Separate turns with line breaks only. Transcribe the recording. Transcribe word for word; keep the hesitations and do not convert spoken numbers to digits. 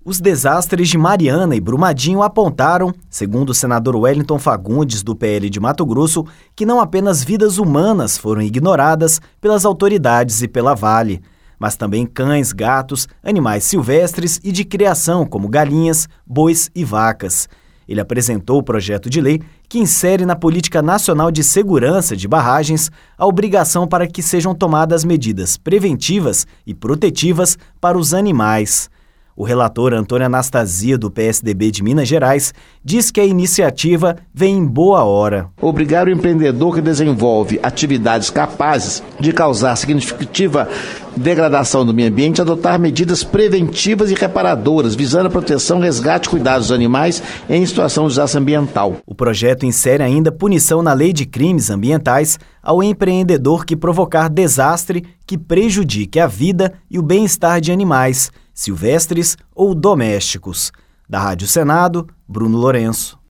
Os desastres de Mariana e Brumadinho apontaram, segundo o senador Wellington Fagundes, do P L de Mato Grosso, que não apenas vidas humanas foram ignoradas pelas autoridades e pela Vale, mas também cães, gatos, animais silvestres e de criação, como galinhas, bois e vacas. Ele apresentou o projeto de lei que insere na Política Nacional de Segurança de Barragens a obrigação para que sejam tomadas medidas preventivas e protetivas para os animais. O relator Antônio Anastasia, do P S D B de Minas Gerais, diz que a iniciativa vem em boa hora.
Obrigar o empreendedor que desenvolve atividades capazes de causar significativa degradação do meio ambiente a adotar medidas preventivas e reparadoras, visando a proteção, resgate e cuidado dos animais em situação de desastre ambiental.
O projeto insere ainda punição na Lei de Crimes Ambientais ao empreendedor que provocar desastre que prejudique a vida e o bem-estar de animais, silvestres ou domésticos. Da Rádio Senado, Bruno Lourenço.